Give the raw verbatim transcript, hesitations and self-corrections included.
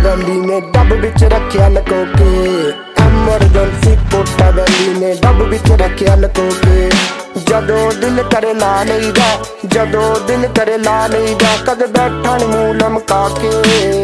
ਵੈਲੀ ਨੇ ਡੱਬ ਵਿੱਚ ਰੱਖਿਆ ਲਕੋ ਕੇ। ਐਮਰਜੈਂਸੀ ਕੋਟਾ ਵੈਲੀ ਨੇ ਡੱਬ ਵਿੱਚ ਰੱਖਿਆ ਲਕੋ ਕੇ। ਜਦੋਂ ਦਿਲ ਕਰੇ ਲਾ ਲਈਦਾ, ਜਦੋਂ ਦਿਲ ਕਰੇ ਲਾ ਲਈਦਾ, ਕਦੇ ਬੈਠਾ ਨੀ ਮੂੰਹ ਲਮਕਾ ਕੇ।